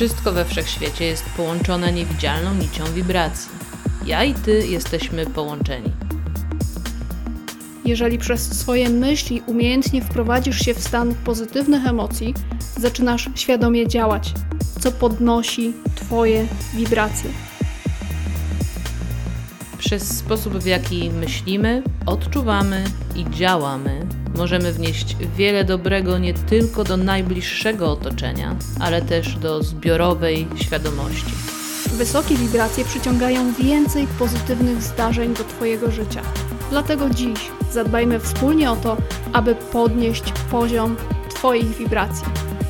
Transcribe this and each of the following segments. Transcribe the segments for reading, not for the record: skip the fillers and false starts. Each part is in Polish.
Wszystko we wszechświecie jest połączone niewidzialną nicią wibracji. Ja i ty jesteśmy połączeni. Jeżeli przez swoje myśli umiejętnie wprowadzisz się w stan pozytywnych emocji, zaczynasz świadomie działać, co podnosi twoje wibracje. Przez sposób, w jaki myślimy, odczuwamy i działamy, możemy wnieść wiele dobrego nie tylko do najbliższego otoczenia, ale też do zbiorowej świadomości. Wysokie wibracje przyciągają więcej pozytywnych zdarzeń do twojego życia. Dlatego dziś zadbajmy wspólnie o to, aby podnieść poziom twoich wibracji.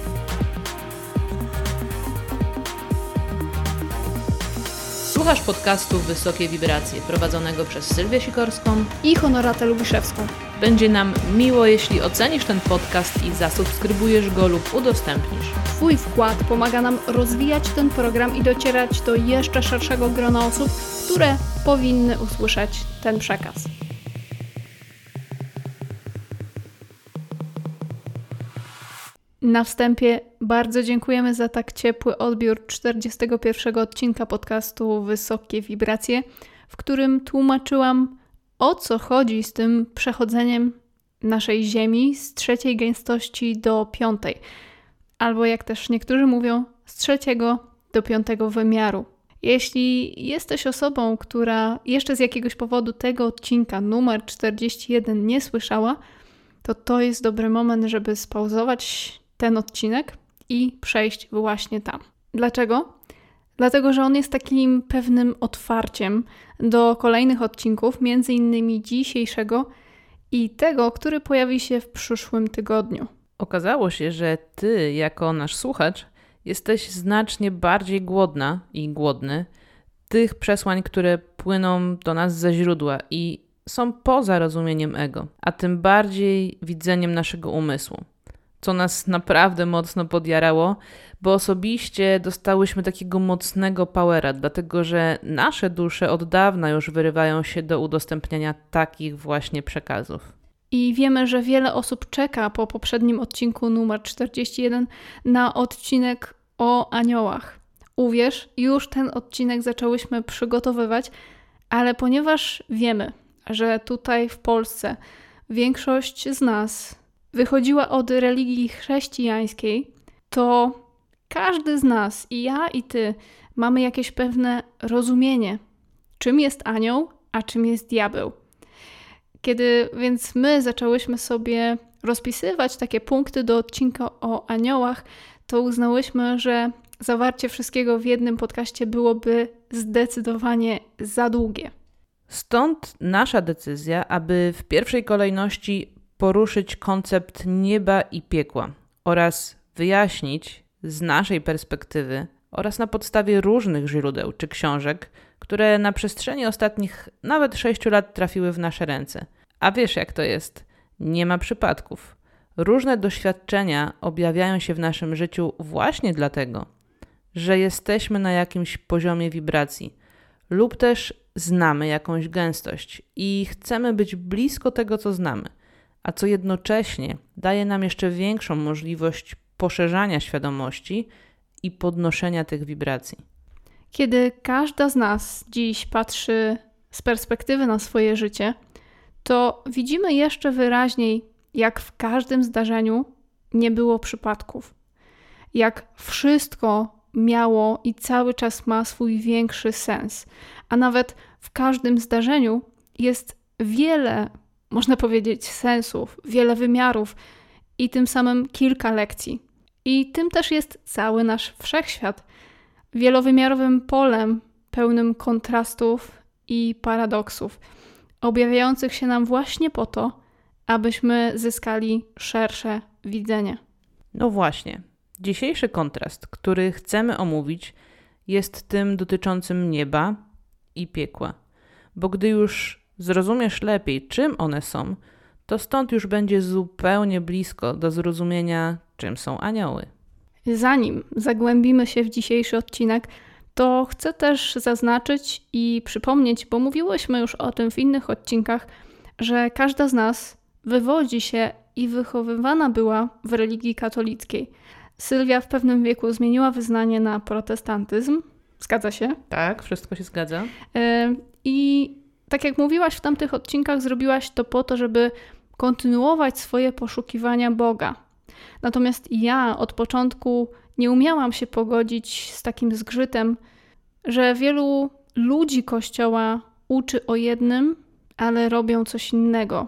Słuchasz podcastu Wysokie Wibracje, prowadzonego przez Sylwię Sikorską i Honoratę Lubiszewską. Będzie nam miło, jeśli ocenisz ten podcast i zasubskrybujesz go lub udostępnisz. Twój wkład pomaga nam rozwijać ten program i docierać do jeszcze szerszego grona osób, które powinny usłyszeć ten przekaz. Na wstępie bardzo dziękujemy za tak ciepły odbiór 41 odcinka podcastu Wysokie Wibracje, w którym tłumaczyłam, o co chodzi z tym przechodzeniem naszej Ziemi z 3 gęstości do 5, albo jak też niektórzy mówią, z 3 do 5 wymiaru. Jeśli jesteś osobą, która jeszcze z jakiegoś powodu tego odcinka numer 41 nie słyszała, to jest dobry moment, żeby spauzować ten odcinek i przejść właśnie tam. Dlaczego? Dlatego, że on jest takim pewnym otwarciem do kolejnych odcinków, między innymi dzisiejszego i tego, który pojawi się w przyszłym tygodniu. Okazało się, że ty, jako nasz słuchacz, jesteś znacznie bardziej głodna i głodny tych przesłań, które płyną do nas ze źródła i są poza rozumieniem ego, a tym bardziej widzeniem naszego umysłu. Co nas naprawdę mocno podjarało, bo osobiście dostałyśmy takiego mocnego powera, dlatego że nasze dusze od dawna już wyrywają się do udostępniania takich właśnie przekazów. I wiemy, że wiele osób czeka po poprzednim odcinku numer 41 na odcinek o aniołach. Uwierz, już ten odcinek zaczęłyśmy przygotowywać, ale ponieważ wiemy, że tutaj w Polsce większość z nas wychodziła od religii chrześcijańskiej, to każdy z nas, i ja, i ty, mamy jakieś pewne rozumienie, czym jest anioł, a czym jest diabeł. Kiedy więc my zaczęłyśmy sobie rozpisywać takie punkty do odcinka o aniołach, to uznałyśmy, że zawarcie wszystkiego w jednym podcaście byłoby zdecydowanie za długie. Stąd nasza decyzja, aby w pierwszej kolejności poruszyć koncept nieba i piekła oraz wyjaśnić z naszej perspektywy oraz na podstawie różnych źródeł czy książek, które na przestrzeni ostatnich nawet 6 lat trafiły w nasze ręce. A wiesz jak to jest? Nie ma przypadków. Różne doświadczenia objawiają się w naszym życiu właśnie dlatego, że jesteśmy na jakimś poziomie wibracji lub też znamy jakąś gęstość i chcemy być blisko tego, co znamy, a co jednocześnie daje nam jeszcze większą możliwość poszerzania świadomości i podnoszenia tych wibracji. Kiedy każda z nas dziś patrzy z perspektywy na swoje życie, to widzimy jeszcze wyraźniej, jak w każdym zdarzeniu nie było przypadków. Jak wszystko miało i cały czas ma swój większy sens. A nawet w każdym zdarzeniu jest wiele, można powiedzieć, sensów, wiele wymiarów i tym samym kilka lekcji. I tym też jest cały nasz wszechświat. Wielowymiarowym polem pełnym kontrastów i paradoksów, objawiających się nam właśnie po to, abyśmy zyskali szersze widzenie. No właśnie. Dzisiejszy kontrast, który chcemy omówić, jest tym dotyczącym nieba i piekła. Bo gdy już zrozumiesz lepiej, czym one są, to stąd już będzie zupełnie blisko do zrozumienia, czym są anioły. Zanim zagłębimy się w dzisiejszy odcinek, to chcę też zaznaczyć i przypomnieć, bo mówiłyśmy już o tym w innych odcinkach, że każda z nas wywodzi się i wychowywana była w religii katolickiej. Sylwia w pewnym wieku zmieniła wyznanie na protestantyzm. Zgadza się? Tak, wszystko się zgadza. I tak jak mówiłaś w tamtych odcinkach, zrobiłaś to po to, żeby kontynuować swoje poszukiwania Boga. Natomiast ja od początku nie umiałam się pogodzić z takim zgrzytem, że wielu ludzi Kościoła uczy o jednym, ale robią coś innego.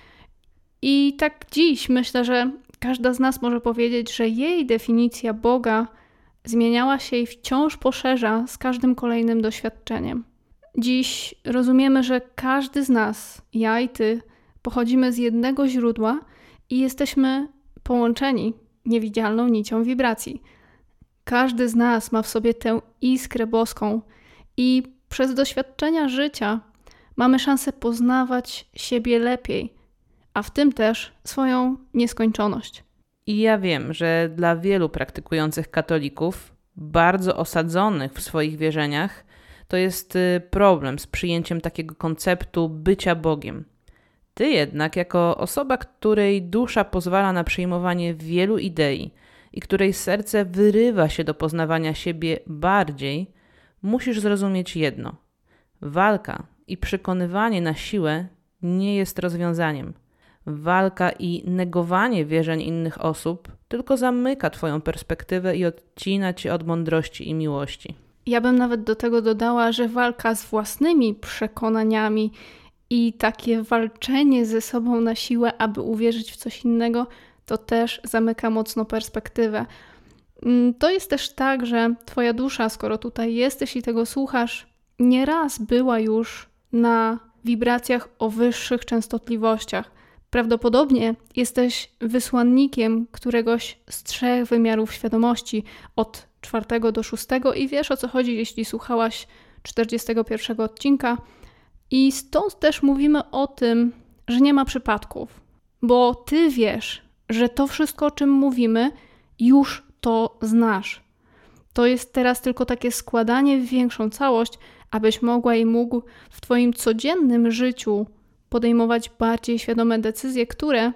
I tak dziś myślę, że każda z nas może powiedzieć, że jej definicja Boga zmieniała się i wciąż poszerza z każdym kolejnym doświadczeniem. Dziś rozumiemy, że każdy z nas, ja i ty, pochodzimy z jednego źródła i jesteśmy połączeni niewidzialną nicią wibracji. Każdy z nas ma w sobie tę iskrę boską i przez doświadczenia życia mamy szansę poznawać siebie lepiej, a w tym też swoją nieskończoność. I ja wiem, że dla wielu praktykujących katolików, bardzo osadzonych w swoich wierzeniach, to jest problem z przyjęciem takiego konceptu bycia Bogiem. Ty jednak, jako osoba, której dusza pozwala na przyjmowanie wielu idei i której serce wyrywa się do poznawania siebie bardziej, musisz zrozumieć jedno. Walka i przekonywanie na siłę nie jest rozwiązaniem. Walka i negowanie wierzeń innych osób tylko zamyka twoją perspektywę i odcina cię od mądrości i miłości. Ja bym nawet do tego dodała, że walka z własnymi przekonaniami i takie walczenie ze sobą na siłę, aby uwierzyć w coś innego, to też zamyka mocno perspektywę. To jest też tak, że twoja dusza, skoro tutaj jesteś i tego słuchasz, nieraz była już na wibracjach o wyższych częstotliwościach. Prawdopodobnie jesteś wysłannikiem któregoś z 3 wymiarów świadomości, od 4 do 6 i wiesz, o co chodzi, jeśli słuchałaś 41 odcinka. I stąd też mówimy o tym, że nie ma przypadków, bo ty wiesz, że to wszystko, o czym mówimy, już to znasz. To jest teraz tylko takie składanie w większą całość, abyś mogła i mógł w twoim codziennym życiu podejmować bardziej świadome decyzje, które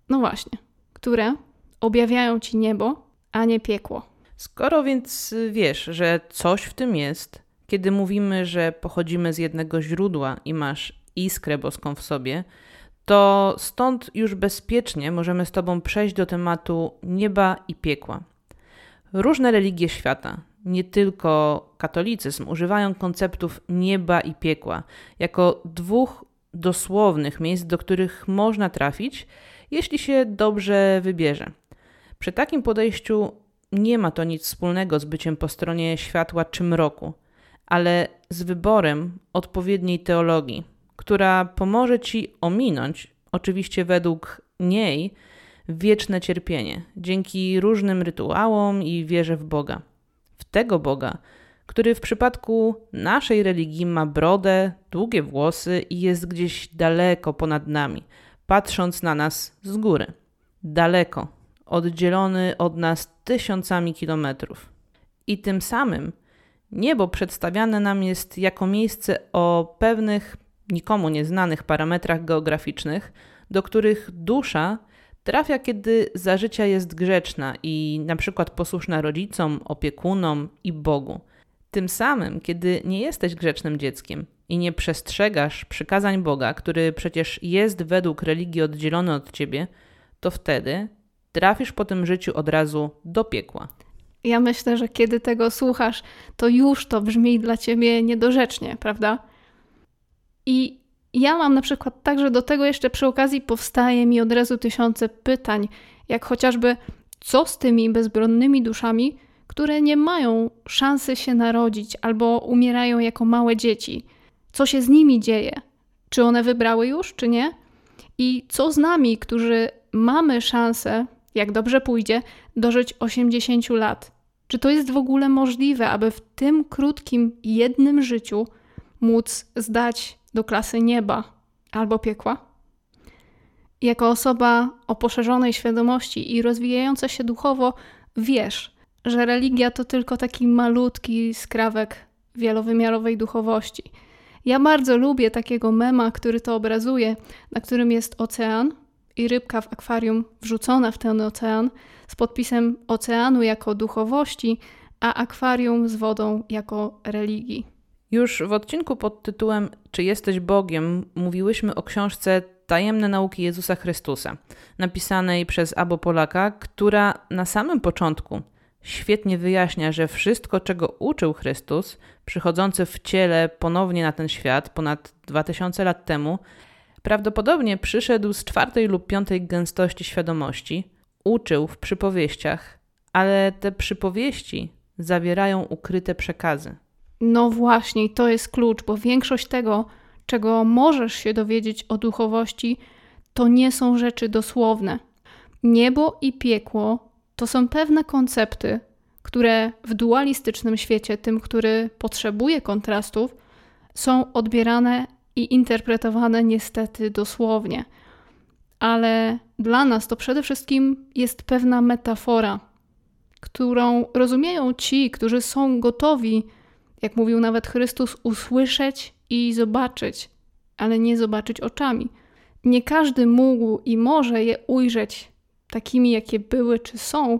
objawiają ci niebo, a nie piekło. Skoro więc wiesz, że coś w tym jest, kiedy mówimy, że pochodzimy z jednego źródła i masz iskrę boską w sobie, to stąd już bezpiecznie możemy z tobą przejść do tematu nieba i piekła. Różne religie świata, nie tylko katolicyzm, używają konceptów nieba i piekła jako 2 dosłownych miejsc, do których można trafić, jeśli się dobrze wybierze. Przy takim podejściu nie ma to nic wspólnego z byciem po stronie światła czy mroku, ale z wyborem odpowiedniej teologii, która pomoże ci ominąć, oczywiście według niej, wieczne cierpienie dzięki różnym rytuałom i wierze w Boga. W tego Boga, który w przypadku naszej religii ma brodę, długie włosy i jest gdzieś daleko ponad nami, patrząc na nas z góry. Daleko, oddzielony od nas 1000 kilometrów. I tym samym niebo przedstawiane nam jest jako miejsce o pewnych, nikomu nieznanych parametrach geograficznych, do których dusza trafia, kiedy za życia jest grzeczna i na przykład posłuszna rodzicom, opiekunom i Bogu. Tym samym, kiedy nie jesteś grzecznym dzieckiem i nie przestrzegasz przykazań Boga, który przecież jest według religii oddzielony od ciebie, to wtedy trafisz po tym życiu od razu do piekła. Ja myślę, że kiedy tego słuchasz, to już to brzmi dla ciebie niedorzecznie, prawda? I ja mam na przykład tak, że do tego jeszcze przy okazji powstaje mi od razu 1000 pytań, jak chociażby co z tymi bezbronnymi duszami, które nie mają szansy się narodzić albo umierają jako małe dzieci. Co się z nimi dzieje? Czy one wybrały już, czy nie? I co z nami, którzy mamy szansę, jak dobrze pójdzie, dożyć 80 lat? Czy to jest w ogóle możliwe, aby w tym krótkim, jednym życiu móc zdać do klasy nieba albo piekła? Jako osoba o poszerzonej świadomości i rozwijająca się duchowo, wiesz, że religia to tylko taki malutki skrawek wielowymiarowej duchowości. Ja bardzo lubię takiego mema, który to obrazuje, na którym jest ocean i rybka w akwarium wrzucona w ten ocean z podpisem oceanu jako duchowości, a akwarium z wodą jako religii. Już w odcinku pod tytułem Czy jesteś Bogiem mówiłyśmy o książce Tajemne nauki Jezusa Chrystusa, napisanej przez Abo Polaka, która na samym początku świetnie wyjaśnia, że wszystko, czego uczył Chrystus, przychodzący w ciele ponownie na ten świat ponad 2000 lat temu, prawdopodobnie przyszedł z 4. lub 5. gęstości świadomości, uczył w przypowieściach, ale te przypowieści zawierają ukryte przekazy. No właśnie, to jest klucz, bo większość tego, czego możesz się dowiedzieć o duchowości, to nie są rzeczy dosłowne. Niebo i piekło to są pewne koncepty, które w dualistycznym świecie, tym, który potrzebuje kontrastów, są odbierane i interpretowane niestety dosłownie. Ale dla nas to przede wszystkim jest pewna metafora, którą rozumieją ci, którzy są gotowi, jak mówił nawet Chrystus, usłyszeć i zobaczyć, ale nie zobaczyć oczami. Nie każdy mógł i może je ujrzeć takimi, jakie były czy są.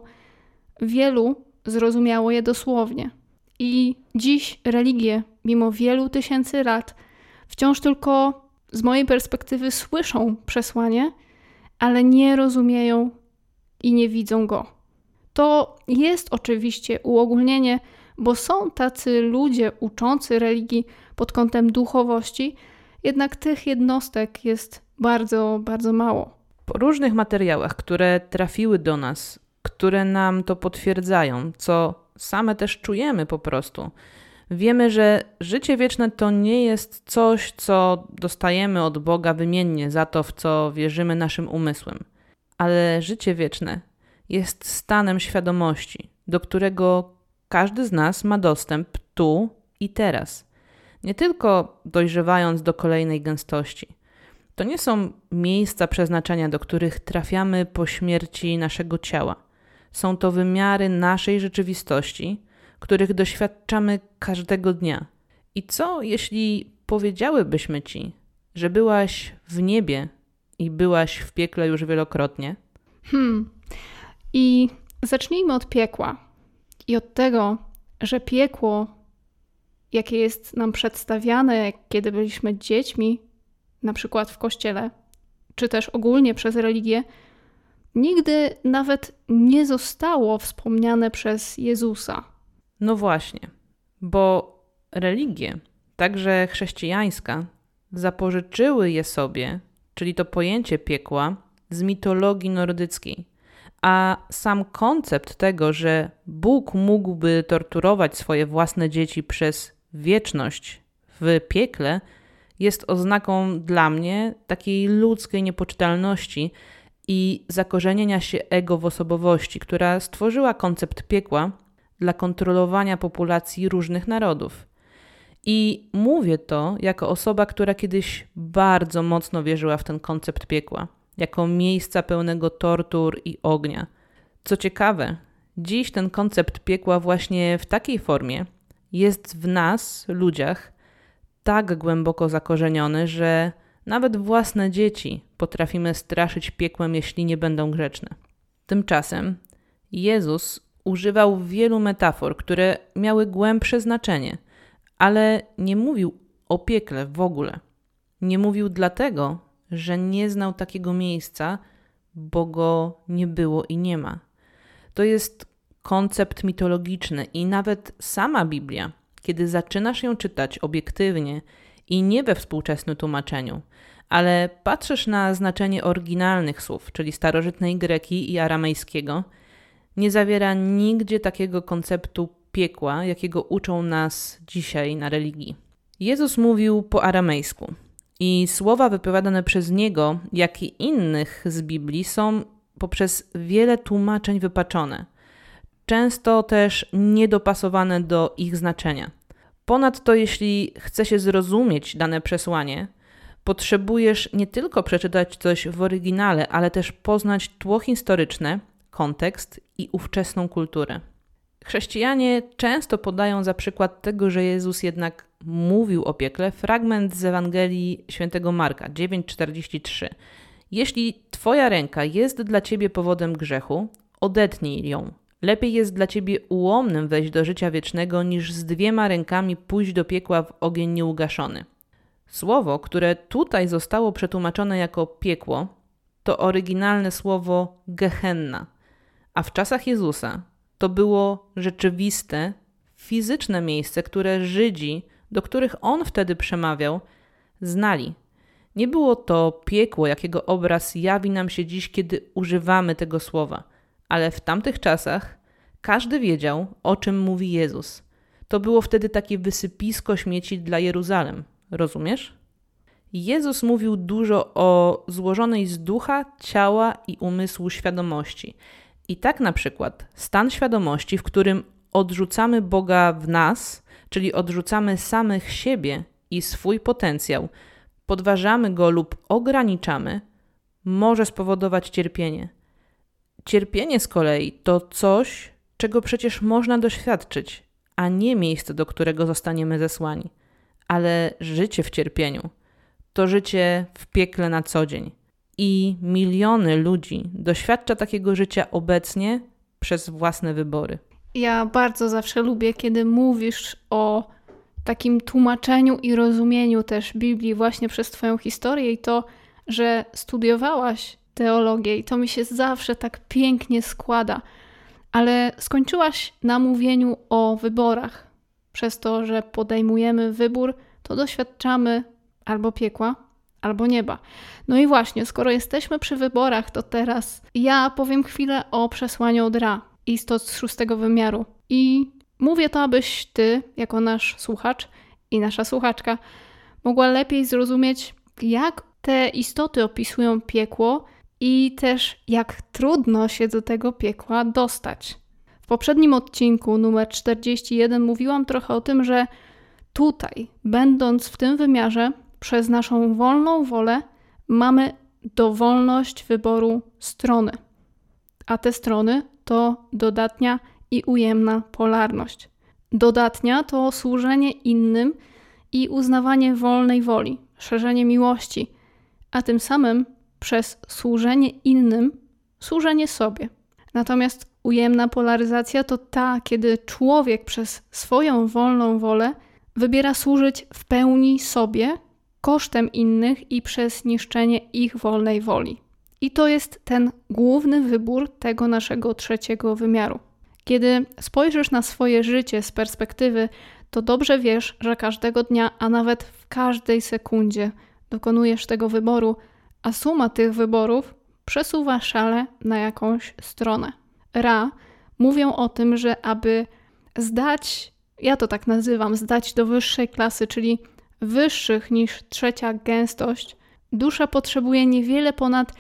Wielu zrozumiało je dosłownie. I dziś religie, mimo wielu tysięcy lat, wciąż tylko z mojej perspektywy słyszą przesłanie, ale nie rozumieją i nie widzą go. To jest oczywiście uogólnienie, bo są tacy ludzie uczący religii pod kątem duchowości, jednak tych jednostek jest bardzo, bardzo mało. Po różnych materiałach, które trafiły do nas, które nam to potwierdzają, co same też czujemy po prostu, wiemy, że życie wieczne to nie jest coś, co dostajemy od Boga wymiennie za to, w co wierzymy naszym umysłem. Ale życie wieczne jest stanem świadomości, do którego każdy z nas ma dostęp tu i teraz. Nie tylko dojrzewając do kolejnej gęstości. To nie są miejsca przeznaczenia, do których trafiamy po śmierci naszego ciała. Są to wymiary naszej rzeczywistości, których doświadczamy każdego dnia. I co, jeśli powiedziałybyśmy ci, że byłaś w niebie i byłaś w piekle już wielokrotnie? I zacznijmy od piekła. I od tego, że piekło, jakie jest nam przedstawiane, kiedy byliśmy dziećmi, na przykład w kościele, czy też ogólnie przez religię, nigdy nawet nie zostało wspomniane przez Jezusa. No właśnie, bo religie, także chrześcijańska, zapożyczyły je sobie, czyli to pojęcie piekła, z mitologii nordyckiej. A sam koncept tego, że Bóg mógłby torturować swoje własne dzieci przez wieczność w piekle, jest oznaką dla mnie takiej ludzkiej niepoczytalności i zakorzenienia się ego w osobowości, która stworzyła koncept piekła dla kontrolowania populacji różnych narodów. I mówię to jako osoba, która kiedyś bardzo mocno wierzyła w ten koncept piekła, jako miejsca pełnego tortur i ognia. Co ciekawe, dziś ten koncept piekła właśnie w takiej formie jest w nas, ludziach, tak głęboko zakorzeniony, że nawet własne dzieci potrafimy straszyć piekłem, jeśli nie będą grzeczne. Tymczasem Jezus używał wielu metafor, które miały głębsze znaczenie, ale nie mówił o piekle w ogóle. Nie mówił dlatego, że nie znał takiego miejsca, bo go nie było i nie ma. To jest koncept mitologiczny i nawet sama Biblia, kiedy zaczynasz ją czytać obiektywnie i nie we współczesnym tłumaczeniu, ale patrzysz na znaczenie oryginalnych słów, czyli starożytnej greki i aramejskiego, nie zawiera nigdzie takiego konceptu piekła, jakiego uczą nas dzisiaj na religii. Jezus mówił po aramejsku i słowa wypowiadane przez Niego, jak i innych z Biblii, są poprzez wiele tłumaczeń wypaczone, często też niedopasowane do ich znaczenia. Ponadto, jeśli chce się zrozumieć dane przesłanie, potrzebujesz nie tylko przeczytać coś w oryginale, ale też poznać tło historyczne, kontekst i ówczesną kulturę. Chrześcijanie często podają za przykład tego, że Jezus jednak mówił o piekle, fragment z Ewangelii Świętego Marka 9:43. Jeśli twoja ręka jest dla ciebie powodem grzechu, odetnij ją. Lepiej jest dla ciebie ułomnym wejść do życia wiecznego, niż z 2 rękami pójść do piekła w ogień nieugaszony. Słowo, które tutaj zostało przetłumaczone jako piekło, to oryginalne słowo Gehenna, a w czasach Jezusa to było rzeczywiste, fizyczne miejsce, które Żydzi, do których on wtedy przemawiał, znali. Nie było to piekło, jakiego obraz jawi nam się dziś, kiedy używamy tego słowa, ale w tamtych czasach każdy wiedział, o czym mówi Jezus. To było wtedy takie wysypisko śmieci dla Jeruzalem. Rozumiesz? Jezus mówił dużo o złożonej z ducha, ciała i umysłu świadomości. I tak na przykład stan świadomości, w którym odrzucamy Boga w nas, czyli odrzucamy samych siebie i swój potencjał, podważamy go lub ograniczamy, może spowodować cierpienie. Cierpienie z kolei to coś, czego przecież można doświadczyć, a nie miejsce, do którego zostaniemy zesłani. Ale życie w cierpieniu to życie w piekle na co dzień. I miliony ludzi doświadcza takiego życia obecnie przez własne wybory. Ja bardzo zawsze lubię, kiedy mówisz o takim tłumaczeniu i rozumieniu też Biblii właśnie przez twoją historię i to, że studiowałaś teologię i to mi się zawsze tak pięknie składa. Ale skończyłaś na mówieniu o wyborach. Przez to, że podejmujemy wybór, to doświadczamy albo piekła, albo nieba. No i właśnie, skoro jesteśmy przy wyborach, to teraz ja powiem chwilę o przesłaniu od Ra, istot z 6. wymiaru. I mówię to, abyś ty, jako nasz słuchacz i nasza słuchaczka, mogła lepiej zrozumieć, jak te istoty opisują piekło i też jak trudno się do tego piekła dostać. W poprzednim odcinku, numer 41, mówiłam trochę o tym, że tutaj, będąc w tym wymiarze, przez naszą wolną wolę mamy dowolność wyboru strony. A te strony to dodatnia i ujemna polarność. Dodatnia to służenie innym i uznawanie wolnej woli, szerzenie miłości, a tym samym przez służenie innym służenie sobie. Natomiast ujemna polaryzacja to ta, kiedy człowiek przez swoją wolną wolę wybiera służyć w pełni sobie, kosztem innych i przez niszczenie ich wolnej woli. I to jest ten główny wybór tego naszego 3. wymiaru. Kiedy spojrzysz na swoje życie z perspektywy, to dobrze wiesz, że każdego dnia, a nawet w każdej sekundzie dokonujesz tego wyboru, a suma tych wyborów przesuwa szale na jakąś stronę. Ra mówią o tym, że aby zdać, ja to tak nazywam, zdać do wyższej klasy, czyli wyższych niż 3. gęstość, dusza potrzebuje niewiele ponad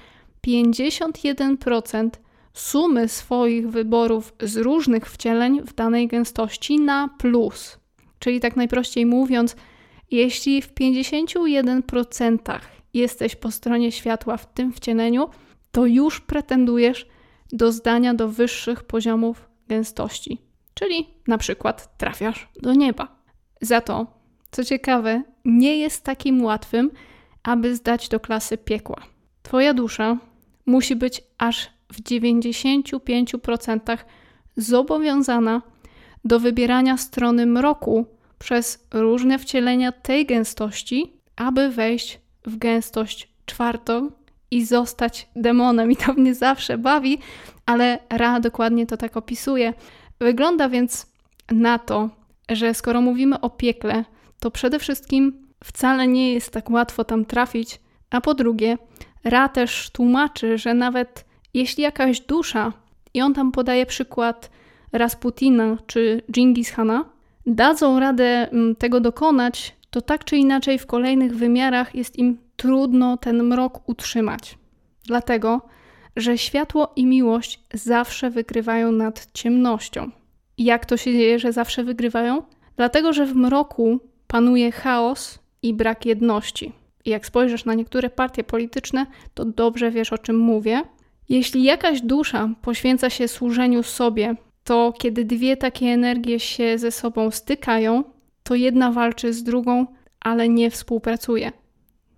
51% sumy swoich wyborów z różnych wcieleń w danej gęstości na plus. Czyli tak najprościej mówiąc, jeśli w 51% jesteś po stronie światła w tym wcieleniu, to już pretendujesz do zdania do wyższych poziomów gęstości. Czyli na przykład trafiasz do nieba. Za to, co ciekawe, nie jest takim łatwym, aby zdać do klasy piekła. Twoja dusza musi być aż w 95% zobowiązana do wybierania strony mroku przez różne wcielenia tej gęstości, aby wejść w gęstość 4. i zostać demonem. I to mnie zawsze bawi, ale Ra dokładnie to tak opisuje. Wygląda więc na to, że skoro mówimy o piekle, to przede wszystkim wcale nie jest tak łatwo tam trafić, a po drugie Ra też tłumaczy, że nawet jeśli jakaś dusza, i on tam podaje przykład Rasputina czy Dżingis Hana, dadzą radę tego dokonać, to tak czy inaczej w kolejnych wymiarach jest im trudno ten mrok utrzymać. Dlatego, że światło i miłość zawsze wygrywają nad ciemnością. I jak to się dzieje, że zawsze wygrywają? Dlatego, że w mroku panuje chaos i brak jedności. I jak spojrzysz na niektóre partie polityczne, to dobrze wiesz, o czym mówię. Jeśli jakaś dusza poświęca się służeniu sobie, to kiedy dwie takie energie się ze sobą stykają, to jedna walczy z drugą, ale nie współpracuje.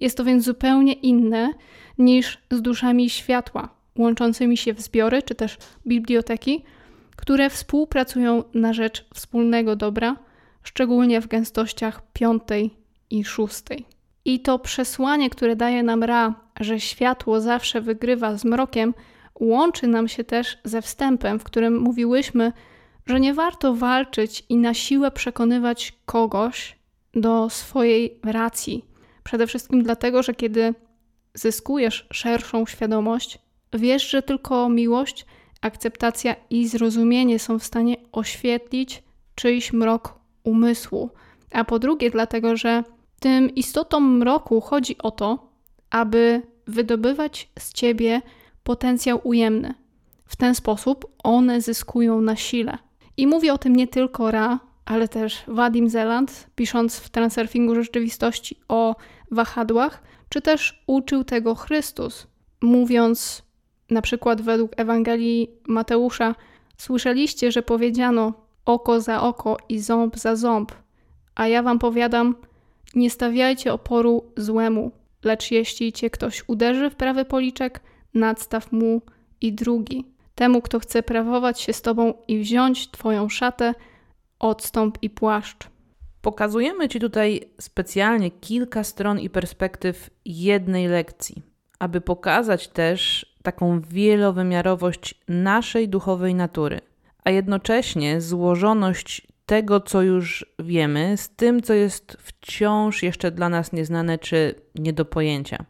Jest to więc zupełnie inne niż z duszami światła, łączącymi się w zbiory czy też biblioteki, które współpracują na rzecz wspólnego dobra, szczególnie w gęstościach 5. i 6. I to przesłanie, które daje nam Ra, że światło zawsze wygrywa z mrokiem, łączy nam się też ze wstępem, w którym mówiłyśmy, że nie warto walczyć i na siłę przekonywać kogoś do swojej racji. Przede wszystkim dlatego, że kiedy zyskujesz szerszą świadomość, wiesz, że tylko miłość, akceptacja i zrozumienie są w stanie oświetlić czyjś mrok umysłu. A po drugie dlatego, że tym istotom mroku chodzi o to, aby wydobywać z ciebie potencjał ujemny. W ten sposób one zyskują na sile. I mówi o tym nie tylko Ra, ale też Vadim Zeland, pisząc w Transurfingu Rzeczywistości o wahadłach, czy też uczył tego Chrystus, mówiąc na przykład według Ewangelii Mateusza: słyszeliście, że powiedziano oko za oko i ząb za ząb, a ja wam powiadam, nie stawiajcie oporu złemu, lecz jeśli cię ktoś uderzy w prawy policzek, nadstaw mu i drugi. Temu, kto chce prawować się z tobą i wziąć twoją szatę, odstąp i płaszcz. Pokazujemy ci tutaj specjalnie kilka stron i perspektyw jednej lekcji, aby pokazać też taką wielowymiarowość naszej duchowej natury, a jednocześnie złożoność tego, co już wiemy, z tym, co jest wciąż jeszcze dla nas nieznane czy nie do pojęcia.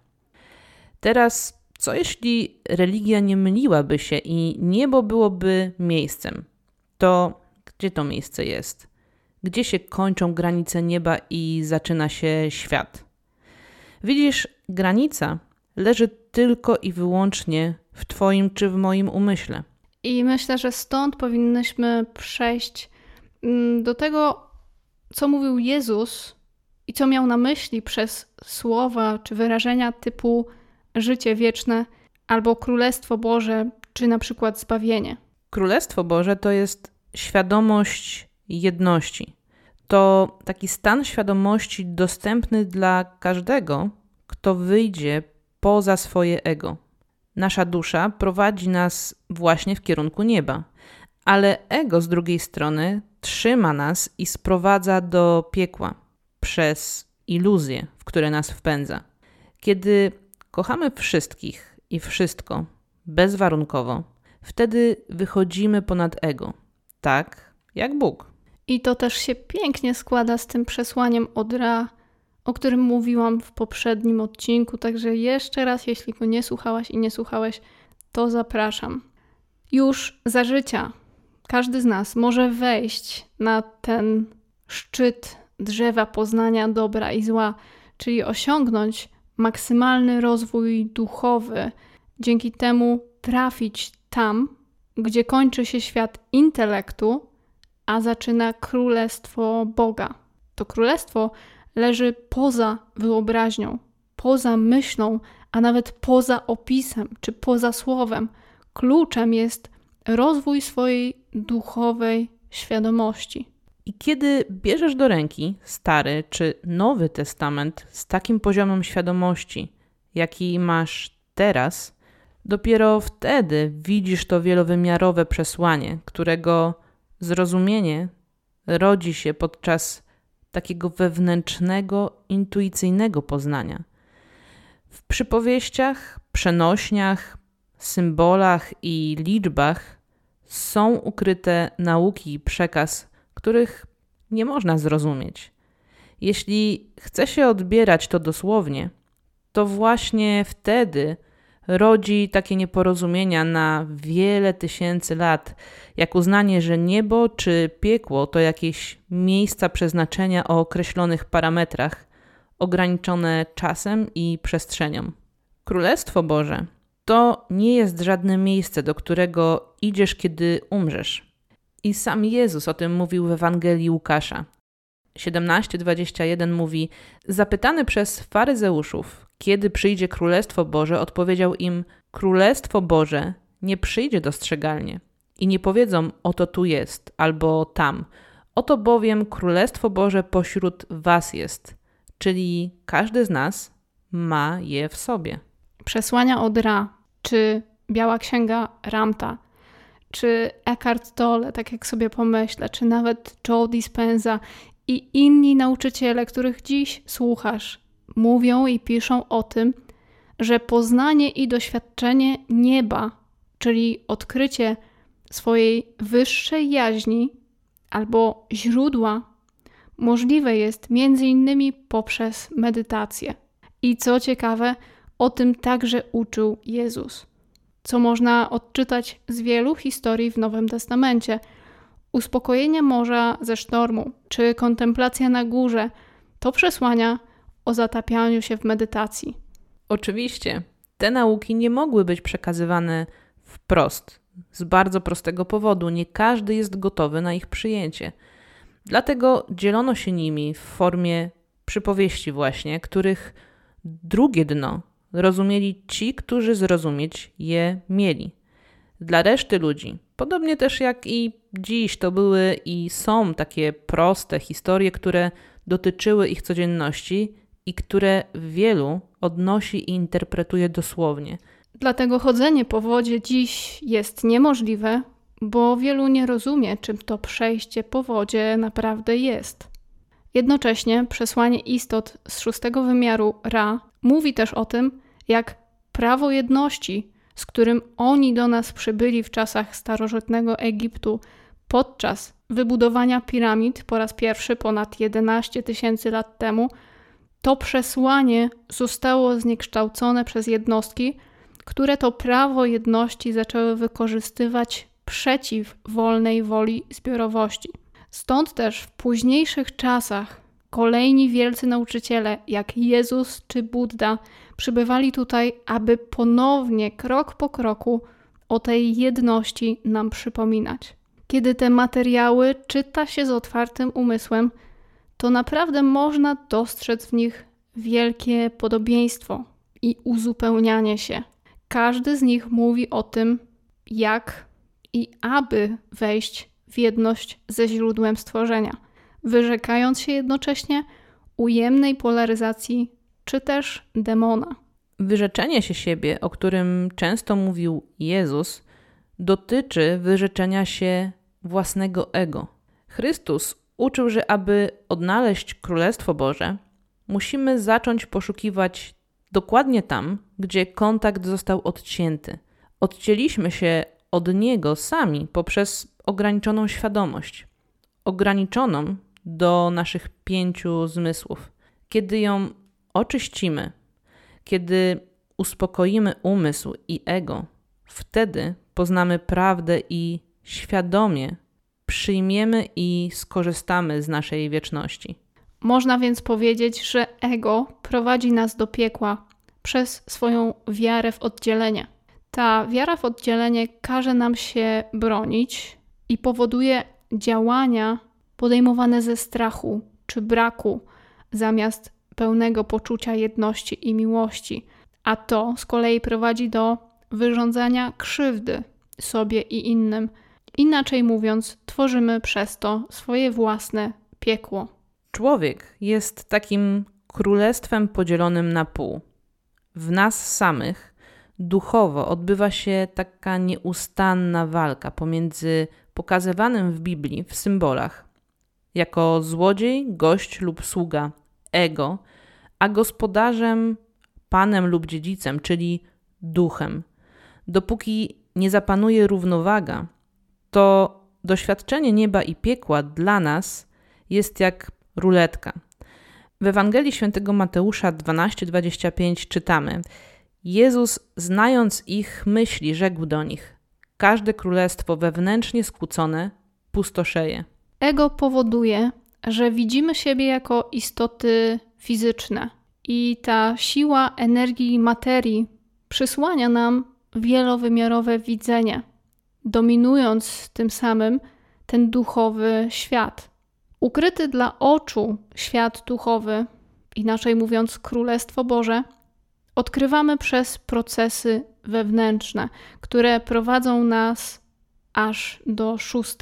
Teraz, co jeśli religia nie myliłaby się i niebo byłoby miejscem? To gdzie to miejsce jest? Gdzie się kończą granice nieba i zaczyna się świat? Widzisz, granica leży tylko i wyłącznie w twoim czy w moim umyśle. I myślę, że stąd powinnyśmy przejść do tego, co mówił Jezus i co miał na myśli przez słowa czy wyrażenia typu życie wieczne albo Królestwo Boże, czy na przykład zbawienie. Królestwo Boże to jest świadomość jedności. To taki stan świadomości dostępny dla każdego, kto wyjdzie poza swoje ego. Nasza dusza prowadzi nas właśnie w kierunku nieba, ale ego z drugiej strony trzyma nas i sprowadza do piekła przez iluzje, w które nas wpędza. Kiedy kochamy wszystkich i wszystko bezwarunkowo, wtedy wychodzimy ponad ego, tak jak Bóg. I to też się pięknie składa z tym przesłaniem od Ra, o którym mówiłam w poprzednim odcinku, także jeszcze raz, jeśli go nie słuchałaś i nie słuchałeś, to zapraszam. Już za życia każdy z nas może wejść na ten szczyt drzewa poznania dobra i zła, czyli osiągnąć maksymalny rozwój duchowy, dzięki temu trafić tam, gdzie kończy się świat intelektu, a zaczyna królestwo Boga. To królestwo leży poza wyobraźnią, poza myślą, a nawet poza opisem czy poza słowem. Kluczem jest rozwój swojej duchowej świadomości. I kiedy bierzesz do ręki Stary czy Nowy Testament z takim poziomem świadomości, jaki masz teraz, dopiero wtedy widzisz to wielowymiarowe przesłanie, którego zrozumienie rodzi się podczas takiego wewnętrznego, intuicyjnego poznania. W przypowieściach, przenośniach, symbolach i liczbach są ukryte nauki i przekaz, których nie można zrozumieć. Jeśli chce się odbierać to dosłownie, to właśnie wtedy rodzi takie nieporozumienia na wiele tysięcy lat, jak uznanie, że niebo czy piekło to jakieś miejsca przeznaczenia o określonych parametrach, ograniczone czasem i przestrzenią. Królestwo Boże to nie jest żadne miejsce, do którego idziesz, kiedy umrzesz. I sam Jezus o tym mówił w Ewangelii Łukasza. 17:21 mówi: zapytany przez faryzeuszów, kiedy przyjdzie Królestwo Boże, odpowiedział im: Królestwo Boże nie przyjdzie dostrzegalnie i nie powiedzą: oto tu jest, albo tam. Oto bowiem Królestwo Boże pośród was jest, czyli każdy z nas ma je w sobie. Przesłania od Ra, czy Biała Księga Ramta, czy Eckhart Tolle, tak jak sobie pomyślę, czy nawet Joe Dispenza i inni nauczyciele, których dziś słuchasz, mówią i piszą o tym, że poznanie i doświadczenie nieba, czyli odkrycie swojej wyższej jaźni albo źródła, możliwe jest m.in. poprzez medytację. I co ciekawe, o tym także uczył Jezus, co można odczytać z wielu historii w Nowym Testamencie. Uspokojenie morza ze sztormu, czy kontemplacja na górze, to przesłania o zatapianiu się w medytacji. Oczywiście, te nauki nie mogły być przekazywane wprost, z bardzo prostego powodu. Nie każdy jest gotowy na ich przyjęcie. Dlatego dzielono się nimi w formie przypowieści właśnie, których drugie dno rozumieli ci, którzy zrozumieć je mieli. Dla reszty ludzi, podobnie też jak i dziś, to były i są takie proste historie, które dotyczyły ich codzienności i które wielu odnosi i interpretuje dosłownie. Dlatego chodzenie po wodzie dziś jest niemożliwe, bo wielu nie rozumie, czym to przejście po wodzie naprawdę jest. Jednocześnie przesłanie istot z 6. wymiaru Ra mówi też o tym, jak prawo jedności, z którym oni do nas przybyli w czasach starożytnego Egiptu podczas wybudowania piramid po raz pierwszy ponad 11 000 lat temu, to przesłanie zostało zniekształcone przez jednostki, które to prawo jedności zaczęły wykorzystywać przeciw wolnej woli zbiorowości. Stąd też w późniejszych czasach kolejni wielcy nauczyciele, jak Jezus czy Budda, przybywali tutaj, aby ponownie, krok po kroku, o tej jedności nam przypominać. Kiedy te materiały czyta się z otwartym umysłem, to naprawdę można dostrzec w nich wielkie podobieństwo i uzupełnianie się. Każdy z nich mówi o tym, jak i aby wejść w jedność ze źródłem stworzenia, wyrzekając się jednocześnie ujemnej polaryzacji czy też demona. Wyrzeczenie się siebie, o którym często mówił Jezus, dotyczy wyrzeczenia się własnego ego. Chrystus uczył, że aby odnaleźć Królestwo Boże, musimy zacząć poszukiwać dokładnie tam, gdzie kontakt został odcięty. Odcięliśmy się od Niego sami poprzez ograniczoną świadomość, ograniczoną do naszych 5 zmysłów. Kiedy ją oczyścimy, kiedy uspokoimy umysł i ego, wtedy poznamy prawdę i świadomie przyjmiemy i skorzystamy z naszej wieczności. Można więc powiedzieć, że ego prowadzi nas do piekła przez swoją wiarę w oddzielenie. Ta wiara w oddzielenie każe nam się bronić i powoduje działania podejmowane ze strachu czy braku, zamiast pełnego poczucia jedności i miłości. A to z kolei prowadzi do wyrządzania krzywdy sobie i innym. Inaczej mówiąc, tworzymy przez to swoje własne piekło. Człowiek jest takim królestwem podzielonym na pół. W nas samych duchowo odbywa się taka nieustanna walka pomiędzy pokazywanym w Biblii w symbolach jako złodziej, gość lub sługa, ego, a gospodarzem, panem lub dziedzicem, czyli duchem. Dopóki nie zapanuje równowaga, to doświadczenie nieba i piekła dla nas jest jak ruletka. W Ewangelii Świętego Mateusza 12:25 czytamy: Jezus, znając ich myśli, rzekł do nich: każde królestwo wewnętrznie skłócone pustoszeje. Ego powoduje, że widzimy siebie jako istoty fizyczne i ta siła energii materii przysłania nam wielowymiarowe widzenie, dominując tym samym ten duchowy świat. Ukryty dla oczu świat duchowy, inaczej mówiąc Królestwo Boże, odkrywamy przez procesy wewnętrzne, które prowadzą nas aż do 6.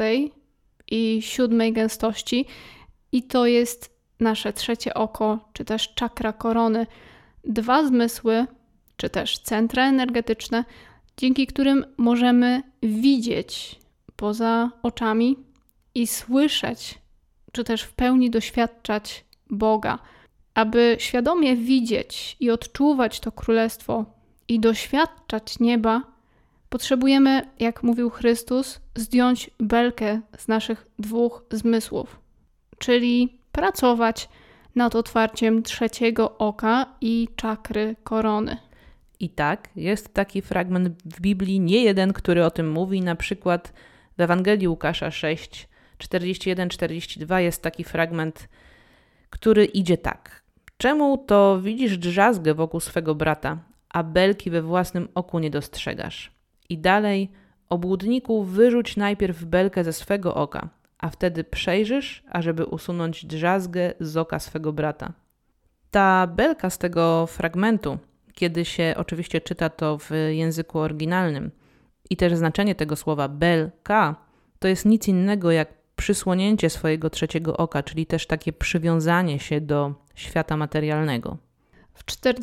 i 7. gęstości i to jest nasze 3. oko, czy też czakra korony, 2 zmysły, czy też centra energetyczne, dzięki którym możemy widzieć poza oczami i słyszeć, czy też w pełni doświadczać Boga. Aby świadomie widzieć i odczuwać to królestwo i doświadczać nieba, potrzebujemy, jak mówił Chrystus, zdjąć belkę z naszych 2 zmysłów, czyli pracować nad otwarciem 3 oka i czakry korony. I tak, jest taki fragment w Biblii, nie jeden, który o tym mówi. Na przykład w Ewangelii Łukasza 6, 41-42 jest taki fragment, który idzie tak. Czemu to widzisz drzazgę wokół swego brata, a belki we własnym oku nie dostrzegasz? I dalej, obłudniku, wyrzuć najpierw belkę ze swego oka, a wtedy przejrzysz, ażeby usunąć drzazgę z oka swego brata. Ta belka z tego fragmentu, kiedy się oczywiście czyta to w języku oryginalnym i też znaczenie tego słowa belka, to jest nic innego jak przysłonięcie swojego 3 oka, czyli też takie przywiązanie się do świata materialnego. W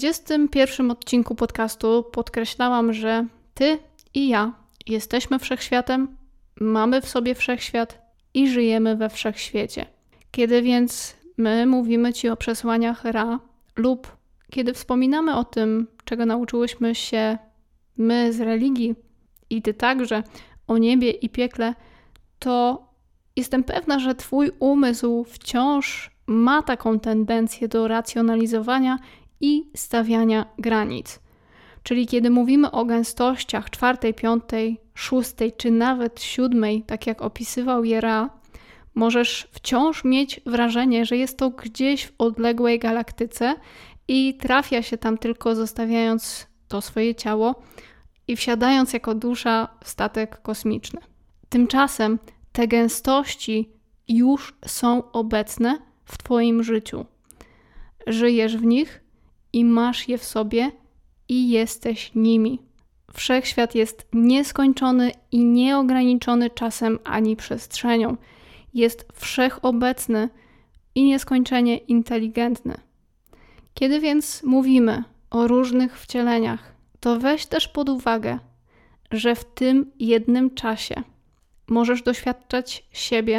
41. odcinku podcastu podkreślałam, że ty i ja jesteśmy wszechświatem, mamy w sobie wszechświat i żyjemy we wszechświecie. Kiedy więc my mówimy ci o przesłaniach Ra lub kiedy wspominamy o tym, czego nauczyłyśmy się my z religii i ty także, o niebie i piekle, to jestem pewna, że twój umysł wciąż ma taką tendencję do racjonalizowania i stawiania granic. Czyli kiedy mówimy o gęstościach 4, 5, 6 czy nawet 7, tak jak opisywał je Ra, możesz wciąż mieć wrażenie, że jest to gdzieś w odległej galaktyce i trafia się tam tylko zostawiając to swoje ciało i wsiadając jako dusza w statek kosmiczny. Tymczasem te gęstości już są obecne w twoim życiu. Żyjesz w nich i masz je w sobie i jesteś nimi. Wszechświat jest nieskończony i nieograniczony czasem ani przestrzenią. Jest wszechobecny i nieskończenie inteligentny. Kiedy więc mówimy o różnych wcieleniach, to weź też pod uwagę, że w tym jednym czasie możesz doświadczać siebie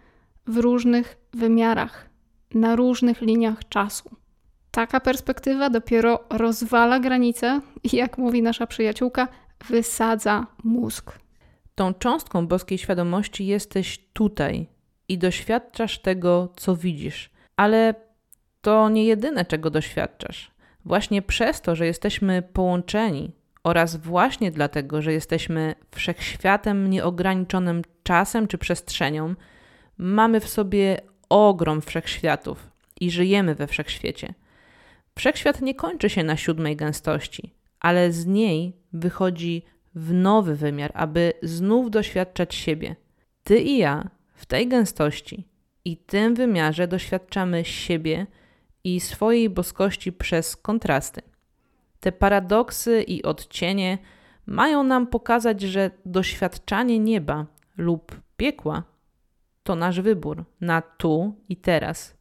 w różnych wymiarach, na różnych liniach czasu. Taka perspektywa dopiero rozwala granice i, jak mówi nasza przyjaciółka, wysadza mózg. Tą cząstką boskiej świadomości jesteś tutaj i doświadczasz tego, co widzisz. Ale to nie jedyne, czego doświadczasz. Właśnie przez to, że jesteśmy połączeni oraz właśnie dlatego, że jesteśmy wszechświatem nieograniczonym czasem czy przestrzenią, mamy w sobie ogrom wszechświatów i żyjemy we wszechświecie. Wszechświat nie kończy się na 7 gęstości, ale z niej wychodzi w nowy wymiar, aby znów doświadczać siebie. Ty i ja w tej gęstości i tym wymiarze doświadczamy siebie i swojej boskości przez kontrasty. Te paradoksy i odcienie mają nam pokazać, że doświadczanie nieba lub piekła to nasz wybór na tu i teraz.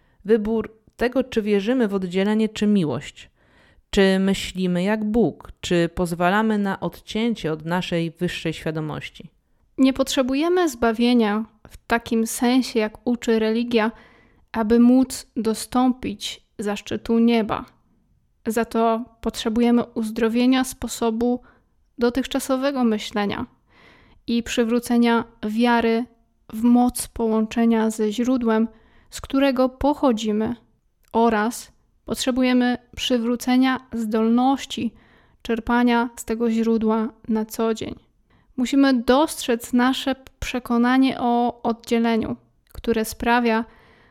Wybór tego, czy wierzymy w oddzielenie czy miłość, czy myślimy jak Bóg, czy pozwalamy na odcięcie od naszej wyższej świadomości. Nie potrzebujemy zbawienia w takim sensie, jak uczy religia, aby móc dostąpić zaszczytu nieba. Za to potrzebujemy uzdrowienia sposobu dotychczasowego myślenia i przywrócenia wiary w moc połączenia ze źródłem, z którego pochodzimy, oraz potrzebujemy przywrócenia zdolności czerpania z tego źródła na co dzień. Musimy dostrzec nasze przekonanie o oddzieleniu, które sprawia,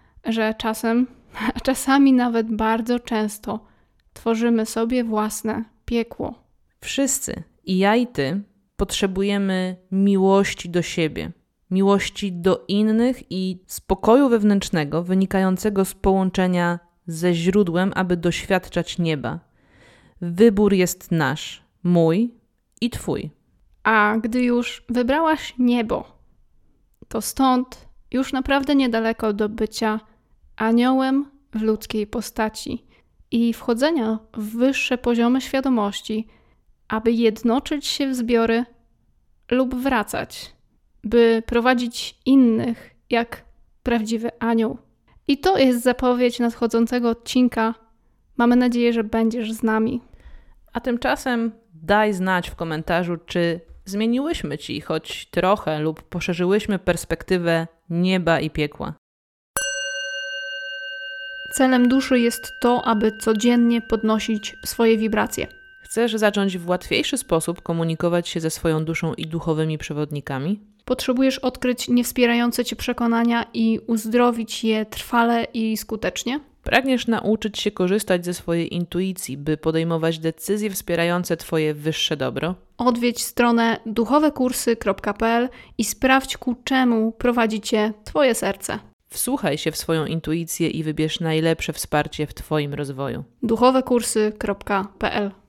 że czasem, a czasami nawet bardzo często, tworzymy sobie własne piekło. Wszyscy, i ja i ty, potrzebujemy miłości do siebie, miłości do innych i spokoju wewnętrznego wynikającego z połączenia ze źródłem, aby doświadczać nieba. Wybór jest nasz, mój i twój. A gdy już wybrałaś niebo, to stąd już naprawdę niedaleko do bycia aniołem w ludzkiej postaci i wchodzenia w wyższe poziomy świadomości, aby jednoczyć się w zbiory lub wracać, by prowadzić innych jak prawdziwy anioł. I to jest zapowiedź nadchodzącego odcinka. Mamy nadzieję, że będziesz z nami. A tymczasem daj znać w komentarzu, czy zmieniłyśmy Ci choć trochę lub poszerzyłyśmy perspektywę nieba i piekła. Celem duszy jest to, aby codziennie podnosić swoje wibracje. Chcesz zacząć w łatwiejszy sposób komunikować się ze swoją duszą i duchowymi przewodnikami? Potrzebujesz odkryć niewspierające Cię przekonania i uzdrowić je trwale i skutecznie? Pragniesz nauczyć się korzystać ze swojej intuicji, by podejmować decyzje wspierające Twoje wyższe dobro? Odwiedź stronę duchowekursy.pl i sprawdź, ku czemu prowadzi Cię Twoje serce. Wsłuchaj się w swoją intuicję i wybierz najlepsze wsparcie w Twoim rozwoju. duchowekursy.pl